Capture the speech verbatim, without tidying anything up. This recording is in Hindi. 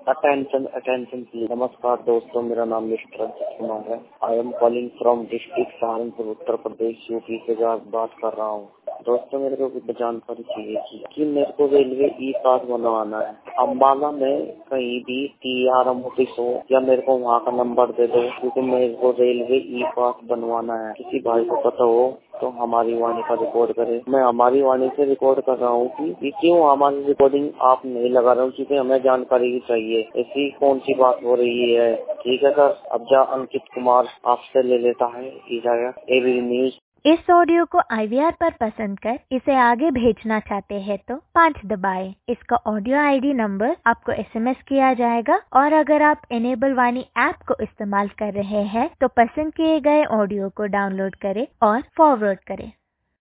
Attention attention please. नमस्कार दोस्तों, मेरा नाम मिस्टर अंकित कुमार है। I am calling from district Saharanpur, Uttar Pradesh, UP से बात कर रहा हूँ। दोस्तों, मेरे को कुछ जानकारी चाहिए थी कि मेरे को रेलवे ई पास बनवाना है। अम्बाला में कहीं भी टी आर एम ऑफिस हो या मेरे को वहाँ का नंबर दे दो, क्योंकि मेरे को रेलवे ई पास बनवाना है। किसी भाई को पता हो तो हमारी वाणी का रिकॉर्ड करे। मैं हमारी वाणी से रिकॉर्ड कर रहा हूँ कि क्यों हमारी रिकॉर्डिंग आप नहीं लगा रहे हो, क्योंकि हमें जानकारी ही चाहिए। ऐसी कौन सी बात हो रही है? ठीक है सर, अब जा अंकित कुमार आपसे ले लेता है इजाजत। AB news. इस ऑडियो को आई वी आर पर पसंद कर इसे आगे भेजना चाहते हैं तो पाँच दबाएं। इसका ऑडियो आई डी नंबर आपको एस एम एस किया जाएगा और अगर आप इनेबल वाणी ऐप को इस्तेमाल कर रहे हैं तो पसंद किए गए ऑडियो को डाउनलोड करें और फॉरवर्ड करें।